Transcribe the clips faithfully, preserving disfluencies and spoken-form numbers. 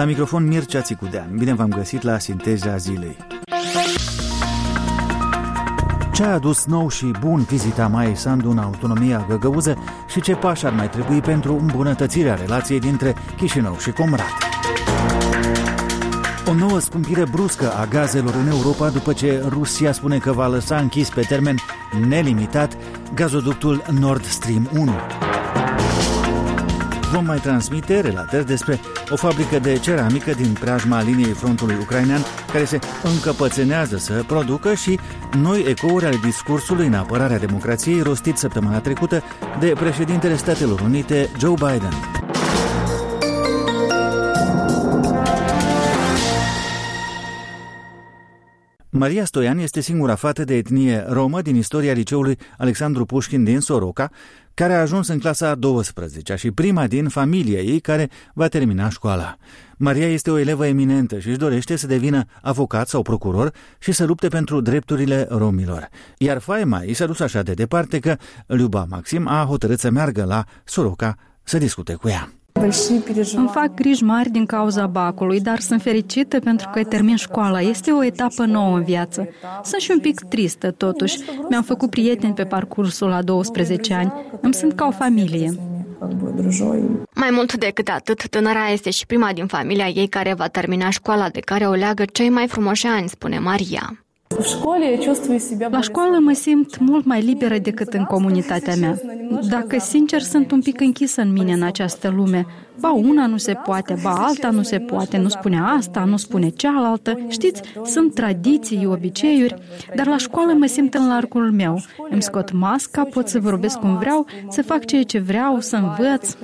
La microfon Mircea Țicudean. Bine v-am găsit la Sinteza Zilei. Ce a adus nou și bun vizita Maiei Sandu în autonomia găgăuză și ce pași ar mai trebui pentru îmbunătățirea relației dintre Chișinău și Comrat? O nouă scumpire bruscă a gazelor în Europa după ce Rusia spune că va lăsa închis pe termen nelimitat gazoductul Nord Stream unu. Vom mai transmite relatări despre o fabrică de ceramică din preajma liniei frontului ucrainean care se încăpățânează să producă și noi ecouri ale discursului în apărarea democrației rostit săptămâna trecută de președintele Statelor Unite, Joe Biden. Maria Stoian este singura fată de etnie romă din istoria liceului Alexandru Pușkin din Soroca, care a ajuns în clasa a douăsprezecea și prima din familia ei care va termina școala. Maria este o elevă eminentă și își dorește să devină avocat sau procuror și să lupte pentru drepturile romilor. Iar faima ei s-a dus așa de departe că Luba Maxim a hotărât să meargă la Soroca să discute cu ea. Îmi fac griji mari din cauza bacului, dar sunt fericită pentru că termin școala. Este o etapă nouă în viață. Sunt și un pic tristă, totuși. Mi-am făcut prieteni pe parcursul la douăsprezece ani. Îmi sunt ca o familie. Mai mult decât atât, tânăra este și prima din familia ei care va termina școala, de care o leagă cei mai frumoși ani, spune Maria. La școală mă simt mult mai liberă decât în comunitatea mea. Dacă sincer, sunt un pic închisă în mine în această lume. Ba una nu se poate, ba alta nu se poate, nu spune asta, nu spune cealaltă. Știți, sunt tradiții, obiceiuri, dar la școală mă simt în largul meu. Îmi scot masca, pot să vorbesc cum vreau, să fac ceea ce vreau, să învăț.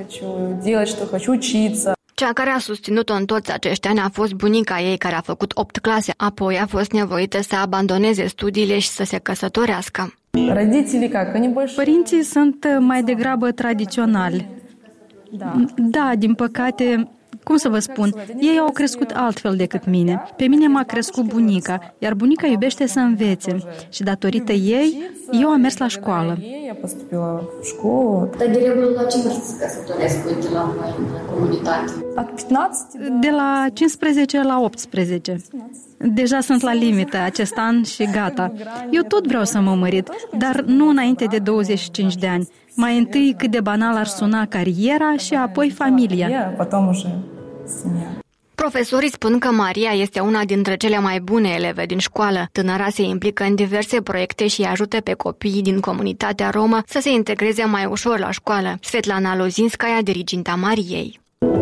Cea care a susținut-o în toți acești ani a fost bunica ei, care a făcut opt clase, apoi a fost nevoită să abandoneze studiile și să se căsătorească. Părinții sunt mai degrabă tradiționali. Da, din păcate, cum să vă spun, ei au crescut altfel decât mine. Pe mine m-a crescut bunica, iar bunica iubește să învețe. Și datorită ei, eu am mers la școală. Dar de regulă la ce vârstă se căsătoresc, uite, la voi în comunitate? De la cincisprezece la optsprezece. Deja sunt la limită acest an și gata. Eu tot vreau să mă mărit, dar nu înainte de douăzeci și cinci de ani. Mai întâi cât de banal ar suna cariera și apoi familia. Profesorii spun că Maria este una dintre cele mai bune eleve din școală. Tânăra se implică în diverse proiecte și ajută pe copiii din comunitatea romă să se integreze mai ușor la școală. Svetlana Lozinskaya, diriginta Mariei.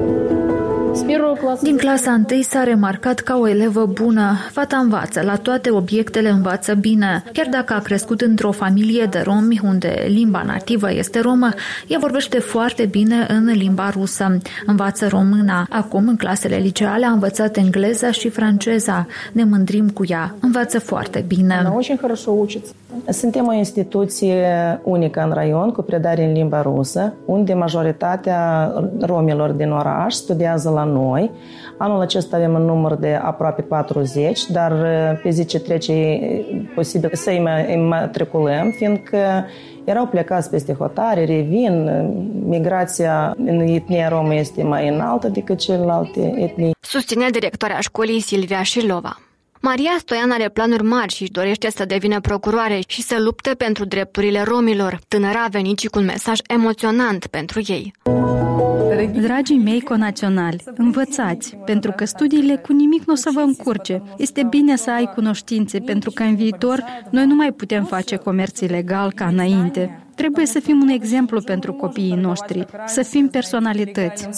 Din clasa întâi s-a remarcat ca o elevă bună. Fata învață, la toate obiectele învață bine. Chiar dacă a crescut într-o familie de romi unde limba nativă este romă, ea vorbește foarte bine în limba rusă. Învață româna. Acum, în clasele liceale, a învățat engleza și franceza. Ne mândrim cu ea. Învață foarte bine. Suntem o instituție unică în raion cu predare în limba rusă, unde majoritatea romilor din oraș studiază la noi. Anul acesta avem un număr de aproape patruzeci, dar pe zi ce trece e posibil să îi matriculăm, fiindcă erau plecați peste hotare, revin, migrația în etnia romă este mai înaltă decât celelalte etnii. Susține directoarea școlii Silvia Șilova. Maria Stoian are planuri mari și își dorește să devină procuroare și să lupte pentru drepturile romilor. Tânăra a venit și cu un mesaj emoționant pentru ei. Dragii mei conaționali, învățați, pentru că studiile cu nimic nu o să vă încurce. Este bine să ai cunoștințe, pentru că în viitor noi nu mai putem face comerț ilegal ca înainte. Trebuie să fim un exemplu pentru copiii noștri, să fim personalități.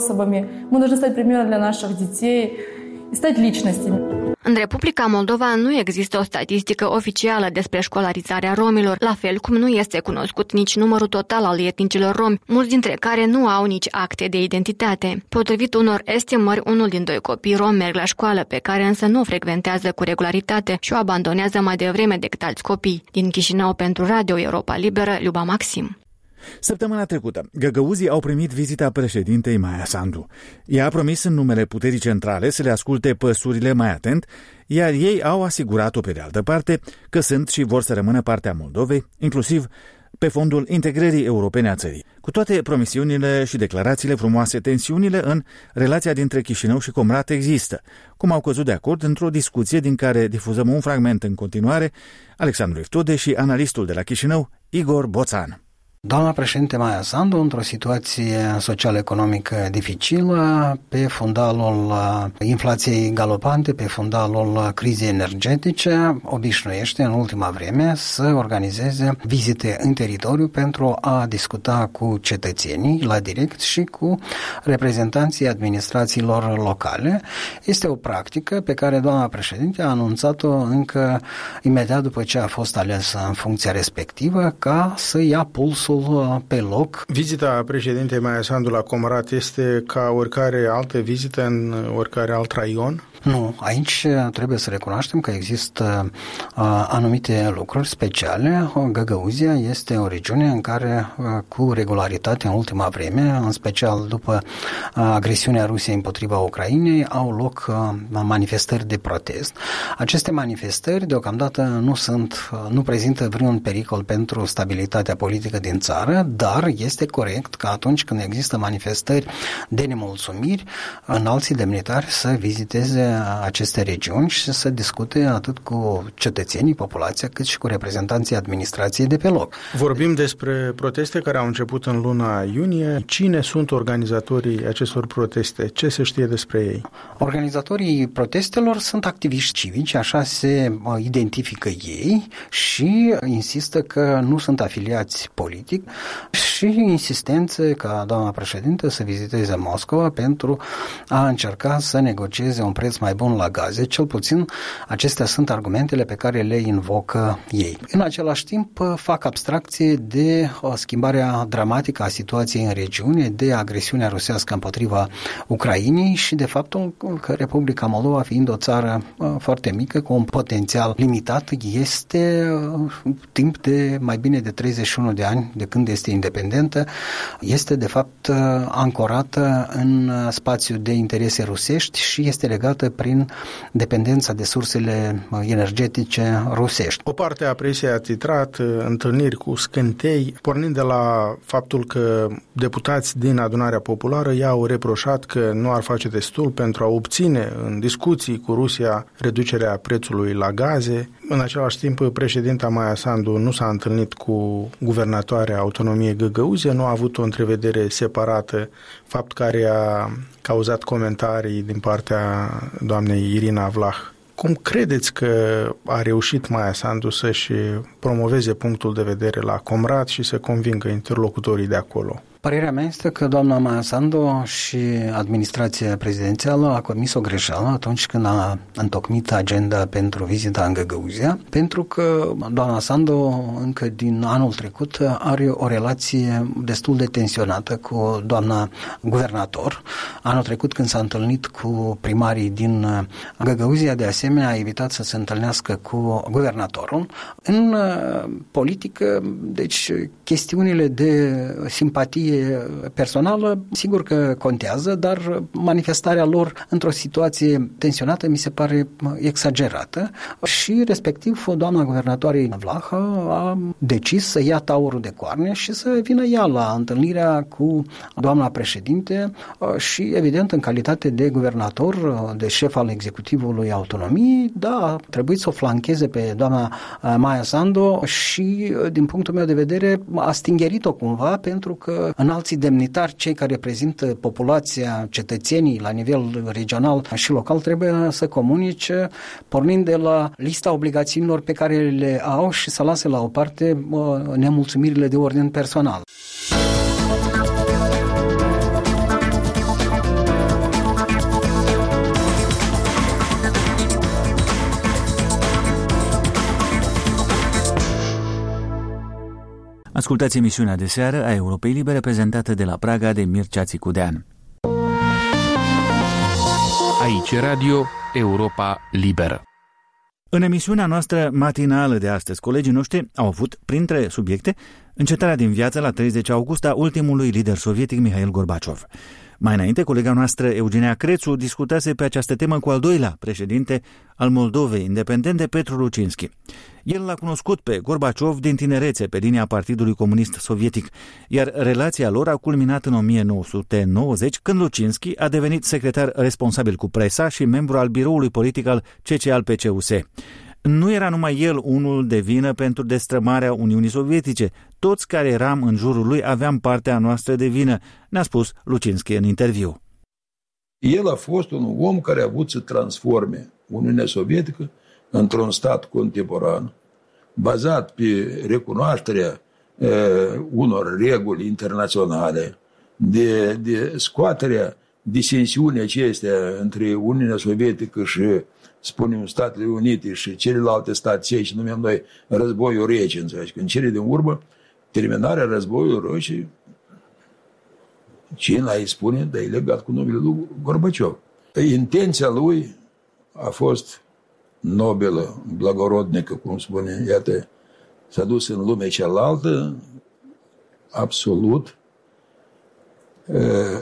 În Republica Moldova nu există o statistică oficială despre școlarizarea romilor, la fel cum nu este cunoscut nici numărul total al etnicilor romi, mulți dintre care nu au nici acte de identitate. Potrivit unor estimări, unul din doi copii romi merg la școală, pe care însă nu o frecventează cu regularitate și o abandonează mai devreme decât alți copii. Din Chișinău pentru Radio Europa Liberă, Luba Maxim. Săptămâna trecută, găgăuzii au primit vizita președintei Maia Sandu. Ea a promis în numele puterii centrale să le asculte păsurile mai atent, iar ei au asigurat-o pe de altă parte că sunt și vor să rămână partea Moldovei, inclusiv pe fondul integrării europene a țării. Cu toate promisiunile și declarațiile frumoase, tensiunile în relația dintre Chișinău și Comrat există, cum au căzut de acord într-o discuție din care difuzăm un fragment în continuare, Alexandru Iftude și analistul de la Chișinău, Igor Boțan. Doamna președinte Maia Sandu, într-o situație social-economică dificilă, pe fundalul inflației galopante, pe fundalul crizei energetice, obișnuiește în ultima vreme să organizeze vizite în teritoriu pentru a discuta cu cetățenii la direct și cu reprezentanții administrațiilor locale. Este o practică pe care doamna președinte a anunțat-o încă imediat după ce a fost alesă în funcția respectivă, ca să ia pulsul pe loc. Vizita președintei Maia Sandu la Comrat este ca oricare altă vizită în oricare alt raion? Nu, aici trebuie să recunoaștem că există uh, anumite lucruri speciale. Găgăuzia este o regiune în care uh, cu regularitate în ultima vreme, în special după uh, agresiunea Rusiei împotriva Ucrainei, au loc uh, manifestări de protest. Aceste manifestări deocamdată nu sunt, uh, nu prezintă vreun pericol pentru stabilitatea politică din țară, dar este corect că atunci când există manifestări de nemulțumiri, înalții demnitari să viziteze aceste regiuni și să discute atât cu cetățenii, populația, cât și cu reprezentanții administrației de pe loc. Vorbim despre proteste care au început în luna iunie. Cine sunt organizatorii acestor proteste? Ce se știe despre ei? Organizatorii protestelor sunt activiști civici, așa se identifică ei și insistă că nu sunt afiliați politic și insistențe ca doamna președintă să viziteze Moscova pentru a încerca să negocieze un preț mai bun la gaze, cel puțin acestea sunt argumentele pe care le invocă ei. În același timp fac abstracție de schimbarea dramatică a situației în regiune, de agresiunea rusească împotriva Ucrainei și de faptul că Republica Moldova, fiind o țară foarte mică, cu un potențial limitat, este timp de mai bine de treizeci și unu de ani de când este independentă, este de fapt ancorată în spațiu de interese rusești și este legată prin dependența de sursele energetice rusești. O parte a presiei a titrat întâlniri cu scântei, pornind de la faptul că deputați din Adunarea Populară i-au reproșat că nu ar face destul pentru a obține în discuții cu Rusia reducerea prețului la gaze. În același timp, președinta Maia Sandu nu s-a întâlnit cu guvernatoarea autonomiei Găgăuzia, nu a avut o întrevedere separată, fapt care a cauzat comentarii din partea doamnei Irina Vlah. Cum credeți că a reușit Maia Sandu să-și promoveze punctul de vedere la Comrat și să convingă interlocutorii de acolo? Părerea mea este că doamna Maia Sandu și administrația prezidențială a comis o greșeală atunci când a întocmit agenda pentru vizita în Găgăuzia, pentru că doamna Sandu încă din anul trecut are o relație destul de tensionată cu doamna guvernator. Anul trecut când s-a întâlnit cu primarii din Găgăuzia, de asemenea a evitat să se întâlnească cu guvernatorul. În politică, deci chestiunile de simpatie personală, sigur că contează, dar manifestarea lor într-o situație tensionată mi se pare exagerată și respectiv doamna guvernatoare Vlaha a decis să ia taurul de coarne și să vină ea la întâlnirea cu doamna președinte și evident în calitate de guvernator, de șef al executivului autonomiei, da, trebuie să o flancheze pe doamna Maia Sandu și din punctul meu de vedere a stingerit-o cumva pentru că în alții demnitari, cei care reprezintă populația, cetățenii la nivel regional și local, trebuie să comunice pornind de la lista obligațiilor pe care le au și să lase la o parte nemulțumirile de ordin personal. Ascultați emisiunea de seară a Europei Libere, prezentată de la Praga de Mircea Țicudean. Aici Radio Europa Liberă. În emisiunea noastră matinală de astăzi, colegii noștri au avut, printre subiecte, încetarea din viață la treizeci august a ultimului lider sovietic Mihail Gorbaciov. Mai înainte, colega noastră Eugenia Crețu discutase pe această temă cu al doilea președinte al Moldovei independente, Petru Lucinski. El l-a cunoscut pe Gorbaciov din tinerețe pe linia Partidului Comunist Sovietic, iar relația lor a culminat în o mie nouă sute nouăzeci, când Lucinski a devenit secretar responsabil cu presa și membru al biroului politic al C C al P C U S. Nu era numai el unul de vină pentru destrămarea Uniunii Sovietice. Toți care eram în jurul lui aveam partea noastră de vină, ne-a spus Lucinski în interviu. El a fost un om care a avut să transforme Uniunea Sovietică într-un stat contemporan, bazat pe recunoașterea e, unor reguli internaționale, de, de scoaterea disensiunii acestea între Uniunea Sovietică și, spunem, Statele Unite și celelalte state, ce și numim noi războiul rece, înțelegi? În cele din urmă, terminarea războiului rece, cine îi spune, dar e legat cu numele lui Gorbaciov. Intenția lui a fost nobilă, blagorodnică, cum spune, iată, s-a dus în lumea cealaltă, absolut, uh,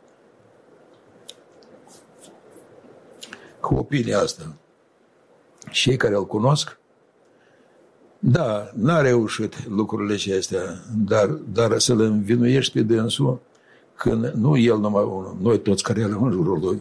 cu opinia asta. Cei care îl cunosc, da, n-a reușit lucrurile acestea, dar, dar să-l învinuiești pe dânsul, când nu el numai unul, noi toți care eram în jurul lui,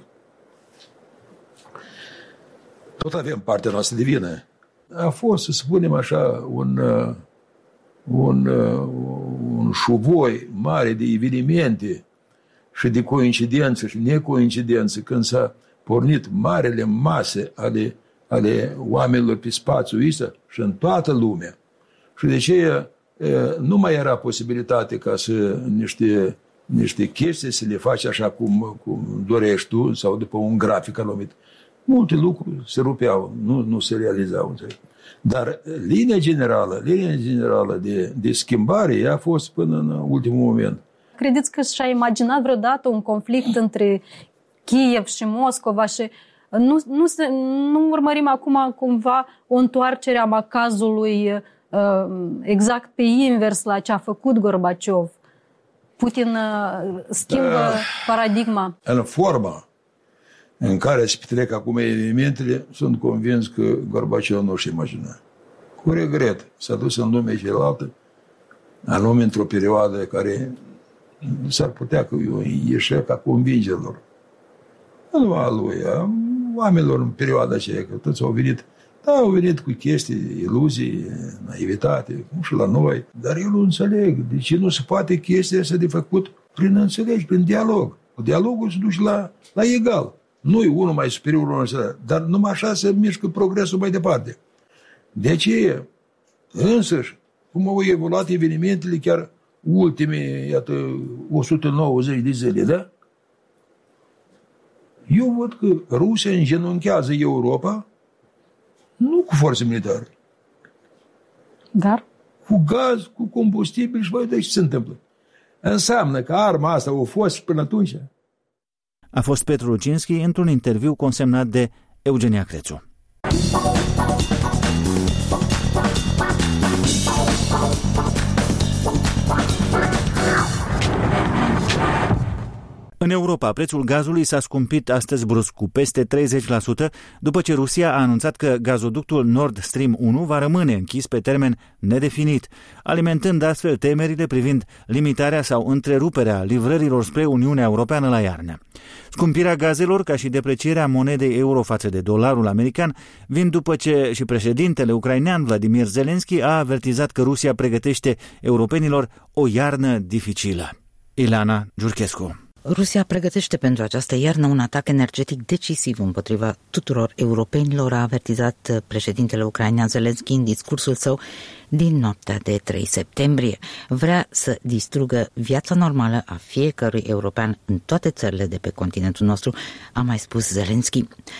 tot avem partea noastră de vină. A fost, să spunem așa, un, un, un șuvoi mare de evenimente și de coincidențe și necoincidențe când s-a pornit marele mase ale, ale oamenilor pe spațiul ăsta și în toată lumea. Și de aceea nu mai era posibilitate ca să niște, niște chestii să le faci așa cum, cum dorești tu sau după un grafic anumit. Multe lucruri se rupeau, nu, nu se realizau. Dar linia generală, linia generală de, de schimbare ea a fost până în ultimul moment. Credeți că și-a imaginat vreodată un conflict între Kiev și Moscova și nu, nu, se, nu urmărim acum cumva o întoarcere a macazului uh, exact pe invers la ce a făcut Gorbaciov? Putin uh, schimbă uh, paradigma. În forma în care se petrec acum evenimentele, sunt convins că Gorbaciov nu și imagina. Cu regret, s-a dus în lumea cealaltă, anume într-o perioadă care s-ar putea că eu ieșea ca convingerilor. Nu a lui, a oamenilor în perioada aceea, că toți au venit, da, au venit cu chestii, iluzii, naivitate, cum și la noi, dar eu nu înțeleg de ce nu se poate chestia asta de făcut prin înțelegi, prin dialog. Dialogul se duce la, la egal. Nu-i unul mai superior, unul mai, dar numai așa se mișcă progresul mai departe. De aceea, însăși, cum au evoluat evenimentele, chiar ultimii, iată, o sută nouăzeci de zile, da? Eu văd că Rusia îngenunchează Europa nu cu forțe militare. Dar? Cu gaz, cu combustibil și mai de ce se întâmplă. Înseamnă că arma asta a fost până atunci. A fost Petru Lucinski într-un interviu consemnat de Eugenia Crețu. În Europa, prețul gazului s-a scumpit astăzi brusc cu peste treizeci la sută după ce Rusia a anunțat că gazoductul Nord Stream unu va rămâne închis pe termen nedefinit, alimentând astfel temerile privind limitarea sau întreruperea livrărilor spre Uniunea Europeană la iarnă. Scumpirea gazelor, ca și deprecierea monedei euro față de dolarul american, vin după ce și președintele ucrainean Vladimir Zelensky a avertizat că Rusia pregătește europenilor o iarnă dificilă. Ilana Giurchescu. Rusia pregătește pentru această iarnă un atac energetic decisiv împotriva tuturor europenilor, a avertizat președintele ucrainean Zelensky în discursul său din noaptea de trei septembrie. Vrea să distrugă viața normală a fiecărui european în toate țările de pe continentul nostru, a mai spus Zelensky.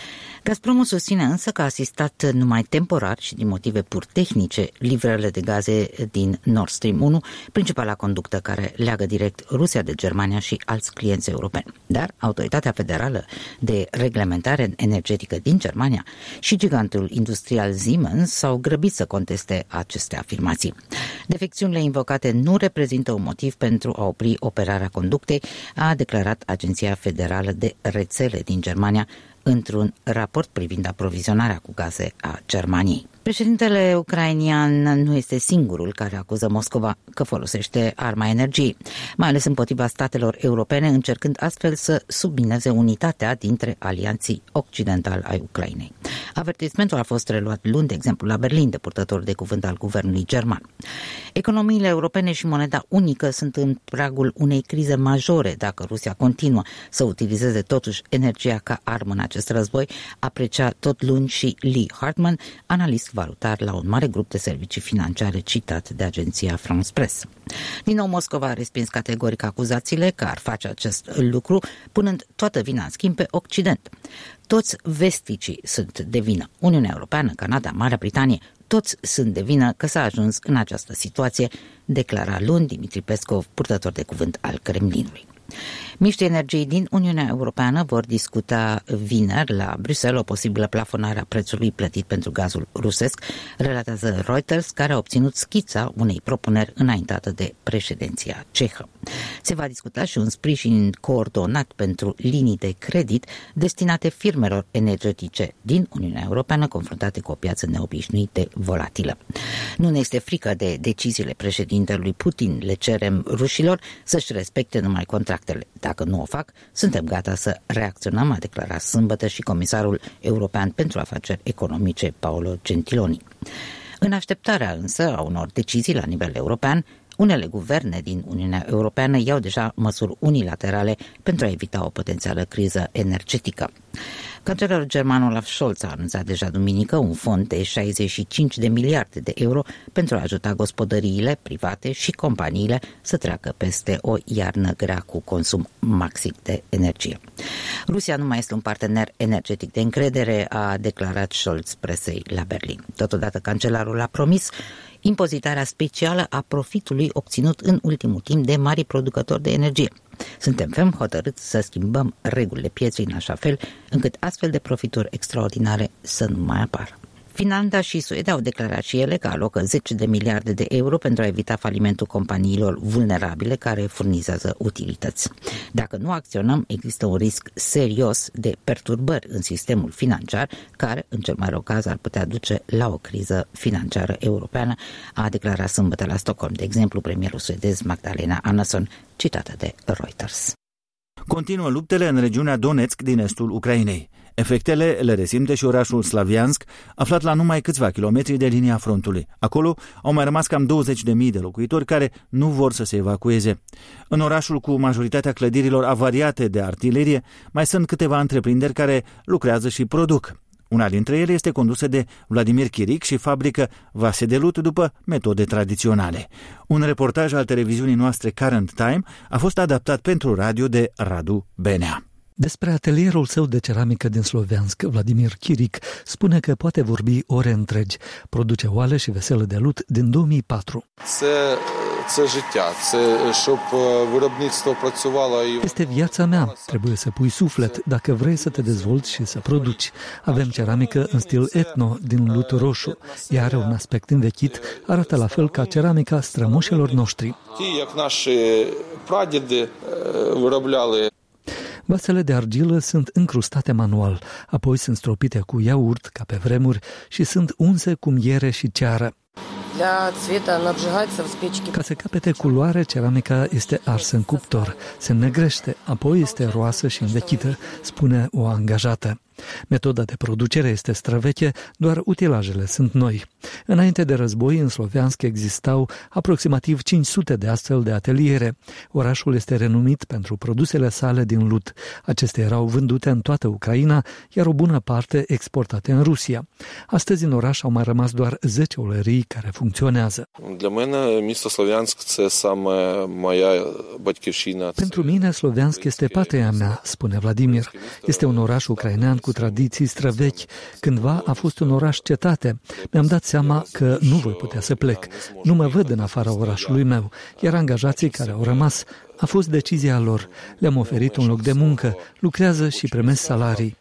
Gazpromul susține însă că a asistat numai temporar și din motive pur tehnice livrările de gaze din Nord Stream unu, principala conductă care leagă direct Rusia de Germania și alți clienți europeni. Dar Autoritatea Federală de Reglementare Energetică din Germania și gigantul industrial Siemens s-au grăbit să conteste aceste afirmații. Defecțiunile invocate nu reprezintă un motiv pentru a opri operarea conductei, a declarat Agenția Federală de Rețele din Germania într-un raport privind aprovizionarea cu gaze a Germaniei. Președintele ucrainian nu este singurul care acuză Moscova că folosește arma energiei, mai ales împotriva statelor europene, încercând astfel să submineze unitatea dintre alianții occidentali ai Ucrainei. Avertismentul a fost reluat luni, de exemplu, la Berlin, de purtător de cuvânt al guvernului german. Economiile europene și moneda unică sunt în pragul unei crize majore dacă Rusia continuă să utilizeze totuși energia ca armă în acest război, aprecia tot luni și Lee Hartman, analist valutar la un mare grup de servicii financiare citat de agenția France Press. Din nou, Moscova a respins categoric acuzațiile că ar face acest lucru, punând toată vina în schimb pe Occident. Toți vesticii sunt de vină. Uniunea Europeană, Canada, Marea Britanie, toți sunt de vină că s-a ajuns în această situație, declara luni Dimitri Peskov, purtător de cuvânt al Kremlinului. Miniștrii energiei din Uniunea Europeană vor discuta vineri la Bruxelles o posibilă plafonare a prețului plătit pentru gazul rusesc, relatează Reuters, care a obținut schița unei propuneri înaintată de președinția cehă. Se va discuta și un sprijin coordonat pentru linii de credit destinate firmelor energetice din Uniunea Europeană confruntate cu o piață neobișnuit de volatilă. Nu ne este frică de deciziile președintelui Putin, le cerem rușilor să-și respecte numai contractele. Dacă nu o fac, suntem gata să reacționăm, a declarat sâmbătă și comisarul european pentru afaceri economice Paolo Gentiloni. În așteptarea însă a unor decizii la nivel european, unele guverne din Uniunea Europeană iau deja măsuri unilaterale pentru a evita o potențială criză energetică. Cancelarul german Olaf Scholz a anunțat deja duminică un fond de șaizeci și cinci de miliarde de euro pentru a ajuta gospodăriile private și companiile să treacă peste o iarnă grea cu consum maxim de energie. Rusia nu mai este un partener energetic de încredere, a declarat Scholz presei la Berlin. Totodată, cancelarul a promis impozitarea specială a profitului obținut în ultimul timp de mari producători de energie. Suntem ferm hotărâți să schimbăm regulile pieței în așa fel încât astfel de profituri extraordinare să nu mai apară. Finlanda și Suedia au declarat și ele că alocă zece de miliarde de euro pentru a evita falimentul companiilor vulnerabile care furnizează utilități. Dacă nu acționăm, există un risc serios de perturbări în sistemul financiar, care, în cel mai rău caz, ar putea duce la o criză financiară europeană, a declarat sâmbătă la Stockholm, de exemplu, premierul suedez Magdalena Andersson, citată de Reuters. Continuă luptele în regiunea Donetsk din estul Ucrainei. Efectele le resimte și orașul Slaviansk, aflat la numai câțiva kilometri de linia frontului. Acolo au mai rămas cam douăzeci de mii de locuitori care nu vor să se evacueze. În orașul, cu majoritatea clădirilor avariate de artilerie, mai sunt câteva întreprinderi care lucrează și produc. Una dintre ele este condusă de Vladimir Chiric și fabrică vase de lut după metode tradiționale. Un reportaj al televiziunii noastre Current Time a fost adaptat pentru radio de Radu Benea. Despre atelierul său de ceramică din Sloviansk, Vladimir Chiric spune că poate vorbi ore întregi. Produce oale și veselă de lut din două mii patru. Este viața mea. Trebuie să pui suflet dacă vrei să te dezvolți și să produci. Avem ceramică în stil etno din lut roșu. Ea are un aspect învechit, arată la fel ca ceramica strămoșilor noștri. Vasele de argilă sunt încrustate manual, apoi sunt stropite cu iaurt, ca pe vremuri, și sunt unse cu miere și ceară. Ca să capete culoare, ceramica este arsă în cuptor, se înnegrește, apoi este roasă și învechită, spune o angajată. Metoda de producere este străveche, doar utilajele sunt noi. Înainte de război, în Sloviansk existau aproximativ cinci sute de astfel de ateliere. Orașul este renumit pentru produsele sale din lut. Acestea erau vândute în toată Ucraina, iar o bună parte exportate în Rusia. Astăzi în oraș au mai rămas doar zece olării care funcționează. Pentru mine, Sloviansk este patria mea, spune Vladimir. Este un oraș ucrainean cu tradiții străvechi. Cândva a fost un oraș cetate. Mi-am dat seama că nu voi putea să plec. Nu mă văd în afara orașului meu, iar angajații care au rămas, a fost decizia lor. Le-am oferit un loc de muncă, lucrează și primesc salarii.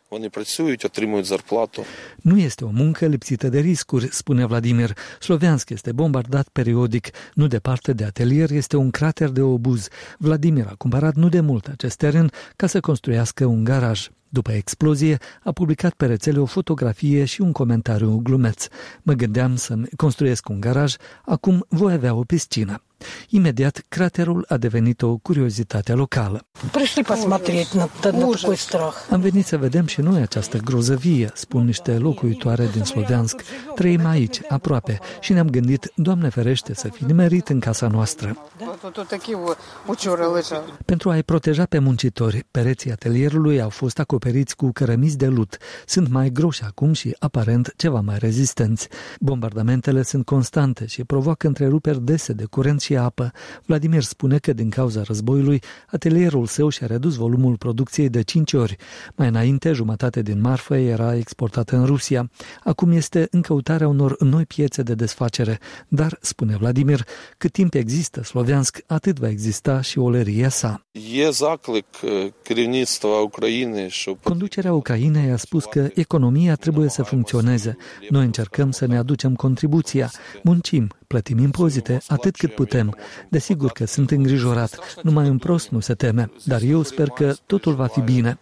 Nu este o muncă lipsită de riscuri, spune Vladimir. Sloviansk este bombardat periodic. Nu departe de atelier este un crater de obuz. Vladimir a cumpărat nu de mult acest teren ca să construiască un garaj. După explozie, a publicat pe rețele o fotografie și un comentariu glumeț. Mă gândeam să-mi construiesc un garaj, acum voi avea o piscină. Imediat, craterul a devenit o curiozitate locală. Am venit să vedem și noi această grozăvie, spun niște locuitoare din Sloviansk. Trăim aici, aproape, și ne-am gândit, Doamne ferește, să fi nimerit în casa noastră. Pentru a-i proteja pe muncitori, pereții atelierului au fost acoperiți cu cărămizi de lut. Sunt mai groși acum și, aparent, ceva mai rezistenți. Bombardamentele sunt constante și provoacă întreruperi dese de curent și apă. Vladimir spune că din cauza războiului, atelierul său și-a redus volumul producției de cinci ori. Mai înainte, jumătate din marfă era exportată în Rusia. Acum este în căutarea unor noi piețe de desfacere. Dar, spune Vladimir, cât timp există Sloviansk, atât va exista și olăria sa. Conducerea Ucrainei a spus că economia trebuie să funcționeze. Noi încercăm să ne aducem contribuția. Muncim, plătim impozite, atât cât putem. Desigur că sunt îngrijorat, numai un prost nu se teme, dar eu sper că totul va fi bine.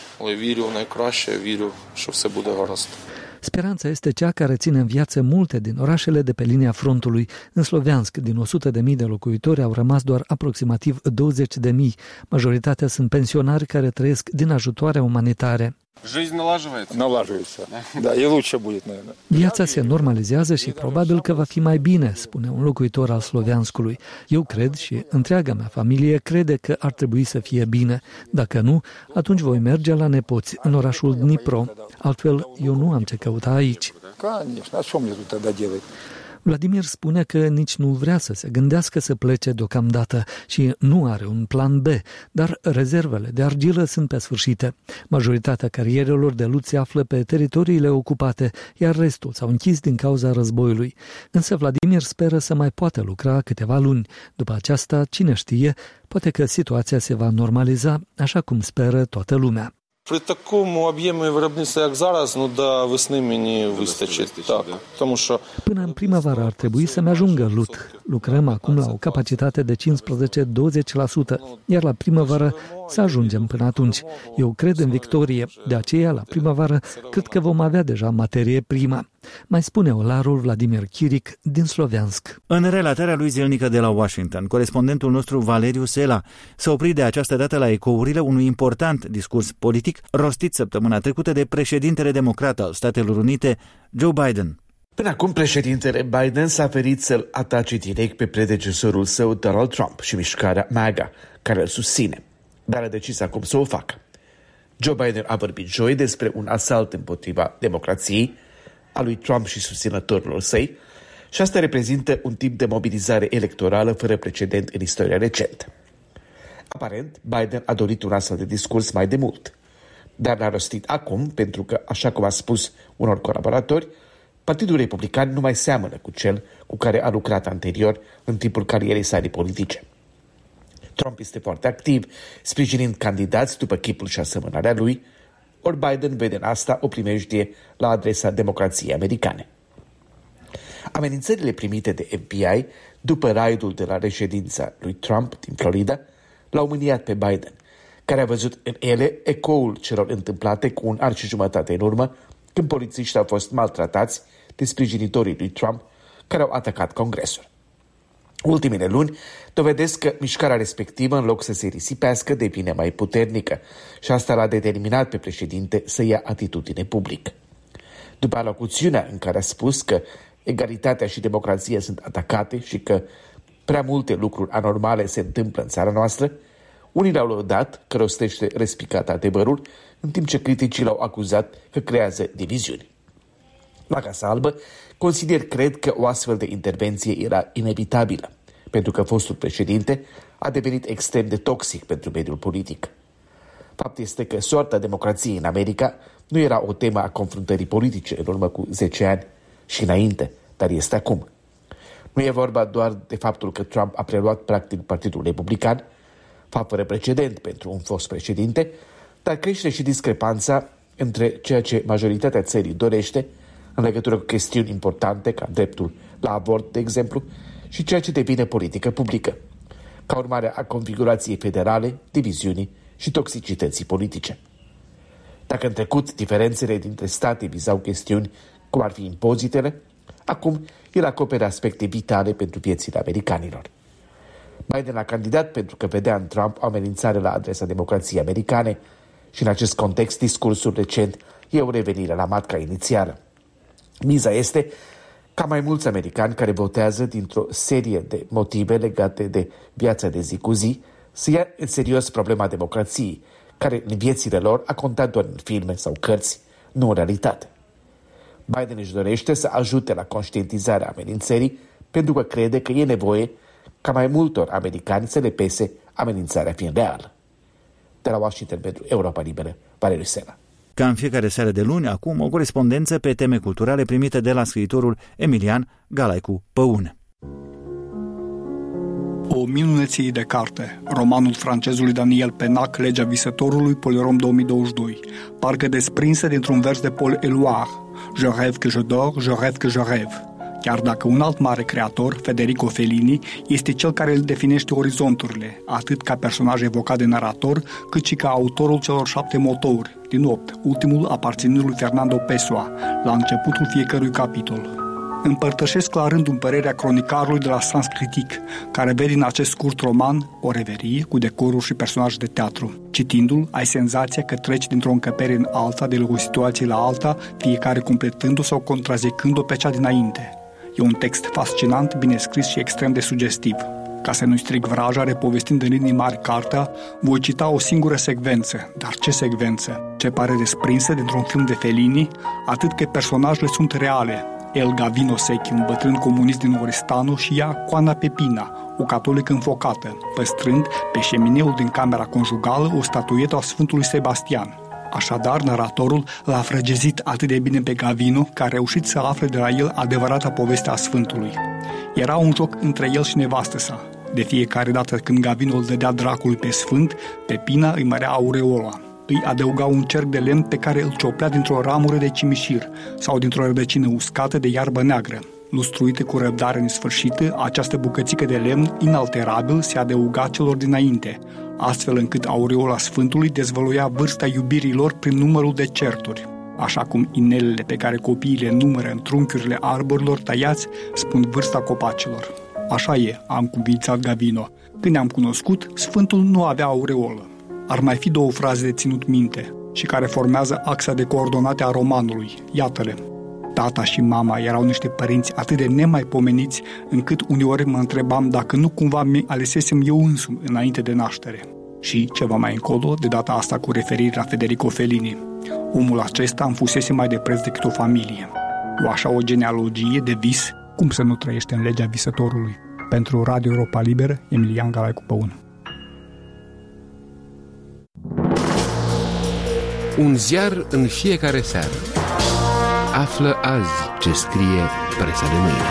Speranța este cea care ține în viață multe din orașele de pe linia frontului. În Sloviansk, din o sută de mii de locuitori, au rămas doar aproximativ douăzeci de mii. Majoritatea sunt pensionari care trăiesc din ajutoare umanitare. Viața se normalizează și probabil că va fi mai bine, spune un locuitor al Slovianskului. Eu cred și întreaga mea familie crede că ar trebui să fie bine. Dacă nu, atunci voi merge la nepoți, în orașul Dnipro. Altfel, eu nu am ce căuta aici. Vladimir spune că nici nu vrea să se gândească să plece deocamdată și nu are un plan B, dar rezervele de argilă sunt pe sfârșite. Majoritatea carierelor de lut se află pe teritoriile ocupate, iar restul s-au închis din cauza războiului. Însă Vladimir speră să mai poată lucra câteva luni. După aceasta, cine știe, poate că situația se va normaliza, așa cum speră toată lumea. При такому об'ємі виробництва, як зараз, ну до весни мені вистачить. Так, тому що Până în primăvară ar trebui să-mi ajungă lut. Lucrăm acum la o capacitate de cincisprezece la douăzeci la sută, iar la primăvară să ajungem până atunci. Eu cred în victorie, de aceea la primăvară cred că vom avea deja materie primă. Mai spune olarul Vladimir Chiric din Sloviansk. În relatarea lui zilnică de la Washington, corespondentul nostru Valeriu Sela s-a oprit de această dată la ecourile unui important discurs politic rostit săptămâna trecută de președintele democrat al Statelor Unite, Joe Biden. Până acum, președintele Biden s-a ferit să-l atace direct pe predecesorul său, Donald Trump, și mișcarea MAGA, care îl susține, dar a decis acum să o facă. Joe Biden a vorbit joi despre un asalt împotriva democrației a lui Trump și susținătorilor săi și asta reprezintă un tip de mobilizare electorală fără precedent în istoria recentă. Aparent, Biden a dorit un astfel de discurs mai de mult, dar l-a rostit acum pentru că, așa cum a spus unor colaboratori, Partidul Republican nu mai seamănă cu cel cu care a lucrat anterior în timpul carierei sale politice. Trump este foarte activ, sprijinind candidați după chipul și asemănarea lui, ori Biden vede în asta o primejdie la adresa democrației americane. Amenințările primite de F B I după raidul de la reședința lui Trump din Florida l-au mâniat pe Biden, care a văzut în ele ecoul celor întâmplate cu un an și jumătate în urmă, când polițiștii au fost maltratați de sprijinitorii lui Trump care au atacat Congresul. Ultimele luni dovedesc că mișcarea respectivă, în loc să se risipească, devine mai puternică și asta l-a determinat pe președinte să ia atitudine publică. După alocuțiunea în care a spus că egalitatea și democrația sunt atacate și că prea multe lucruri anormale se întâmplă în țara noastră, unii l-au lăudat că rostește respicat adevărul, în timp ce criticii l-au acuzat că creează diviziuni. La Casa Albă consider, cred că o astfel de intervenție era inevitabilă, pentru că fostul președinte a devenit extrem de toxic pentru mediul politic. Fapt este că soarta democrației în America nu era o temă a confruntării politice în urmă cu zece ani și înainte, dar este acum. Nu e vorba doar de faptul că Trump a preluat practic Partidul Republican, fapt fără precedent pentru un fost președinte, dar crește și discrepanța între ceea ce majoritatea țării dorește în legătură cu chestiuni importante, ca dreptul la avort, de exemplu, și ceea ce devine politică publică, ca urmare a configurației federale, diviziunii și toxicității politice. Dacă în trecut diferențele dintre state vizau chestiuni cum ar fi impozitele, acum el acoperă aspecte vitale pentru viețile americanilor. Biden a candidat pentru că vedea în Trump o amenințare la adresa democrației americane și în acest context discursul recent e o revenire la matca inițială. Miza este ca mai mulți americani care votează dintr-o serie de motive legate de viața de zi cu zi să ia în serios problema democrației, care în viețile lor a contat doar în filme sau cărți, nu în realitate. Biden își dorește să ajute la conștientizarea amenințării pentru că crede că e nevoie ca mai multor americani să le pese amenințarea fiind reală. De la Washington pentru Europa Liberă, Valeriu Sena. Ca în fiecare seară de luni, acum o corespondență pe teme culturale primită de la scriitorul Emilian Galaicu Păun. O minunăție de carte, romanul francezului Daniel Pennac, Legea visătorului, Polirom două mii douăzeci și doi, parcă desprinsă dintr-un vers de Paul Éluard, Je rêve que je dors, je rêve que je rêve. Chiar dacă un alt mare creator, Federico Fellini, este cel care îl definește orizonturile, atât ca personaj evocat de narator, cât și ca autorul celor șapte motouri, din opt, ultimul aparținând lui Fernando Pessoa, la începutul fiecărui capitol. Împărtășesc la rândul părerea cronicarului de la Sens Critique, care vede în acest scurt roman o reverie cu decoruri și personaje de teatru. Citindu-l, ai senzația că treci dintr-o încăpere în alta, de la o situație la alta, fiecare completându-o sau contrazicând-o pe cea dinainte. E un text fascinant, bine scris și extrem de sugestiv. Ca să nu-i stric vraja, repovestind în linii mari cartea, voi cita o singură secvență. Dar ce secvență? Ce pare desprinsă dintr-un film de Fellini, atât că personajele sunt reale. El Gavino Secchi, un bătrân comunist din Oristano, și ea Coana Pepina, o catolică înfocată, păstrând pe șemineul din camera conjugală o statuetă a Sfântului Sebastian. Așadar, naratorul l-a frăgezit atât de bine pe Gavino că a reușit să afle de la el adevărata poveste a Sfântului. Era un joc între el și nevastă sa. De fiecare dată când Gavino îl dădea dracului pe Sfânt, Pepina îi mărea aureola. Îi adăuga un cerc de lemn pe care îl cioplea dintr-o ramură de cimișir sau dintr-o rădăcină uscată de iarbă neagră. Lustruită cu răbdare nesfârșită, această bucățică de lemn inalterabil se adăuga celor dinainte, astfel încât aureola Sfântului dezvăluia vârsta iubirilor prin numărul de certuri. Așa cum inelele pe care copiii le numără în trunchiurile arborilor tăiați spun vârsta copacilor. Așa e, a încuvințat Gavino. Când ne-am cunoscut, Sfântul nu avea aureolă. Ar mai fi două fraze de ținut minte și care formează axa de coordonate a romanului. Iată-le. Tata și mama erau niște părinți atât de nemaipomeniți încât uneori mă întrebam dacă nu cumva mi alesesem eu însumi înainte de naștere. Și, ceva mai încolo, de data asta cu referire la Federico Fellini, omul acesta îmi fusese mai de preț decât o familie. O așa o genealogie de vis, cum să nu trăiește în legea visătorului? Pentru Radio Europa Liberă, Emilian Galaicu Păun. Un ziar în fiecare seară. Află azi ce scrie presa de mâine.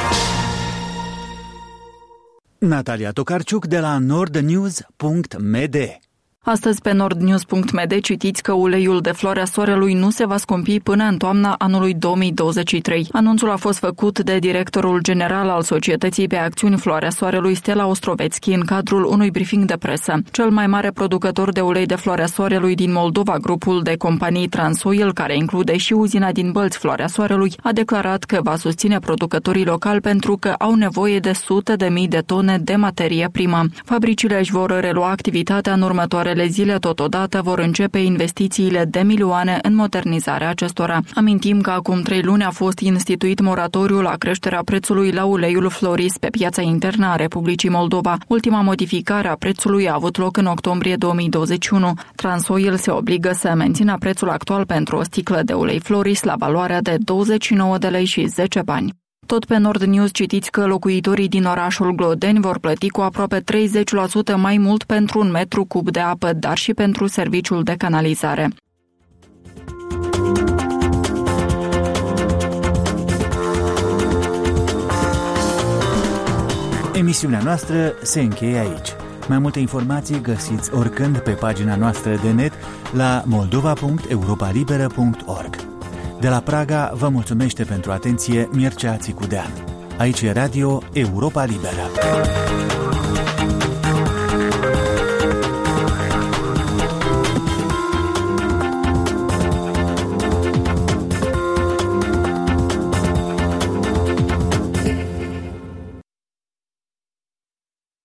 Natalia Tokarciuc de la nordnews punct m d. Astăzi pe nordnews punct m d citiți că uleiul de floarea soarelui nu se va scumpi până în toamna anului două mii douăzeci și trei. Anunțul a fost făcut de directorul general al Societății pe Acțiuni Floarea Soarelui, Stella Ostrovețchi, în cadrul unui briefing de presă. Cel mai mare producător de ulei de floarea soarelui din Moldova, grupul de companii Transoil, care include și uzina din Bălți Floarea Soarelui, a declarat că va susține producătorii locali pentru că au nevoie de sute de mii de tone de materie primă. Fabricile își vor relua activitatea în următoarele următoarele zile, totodată, vor începe investițiile de milioane în modernizarea acestora. Amintim că acum trei luni a fost instituit moratoriul la creșterea prețului la uleiul Floris pe piața internă a Republicii Moldova. Ultima modificare a prețului a avut loc în octombrie două mii douăzeci și unu. Transoil se obligă să mențină prețul actual pentru o sticlă de ulei Floris la valoarea de douăzeci și nouă de lei și zece bani. Tot pe Nord News citiți că locuitorii din orașul Glodeni vor plăti cu aproape treizeci la sută mai mult pentru un metru cub de apă, dar și pentru serviciul de canalizare. Emisiunea noastră se încheie aici. Mai multe informații găsiți oricând pe pagina noastră de net la moldova punct europa liberă punct org. De la Praga vă mulțumește pentru atenție Mircea Țicudean. Aici e Radio Europa Liberă.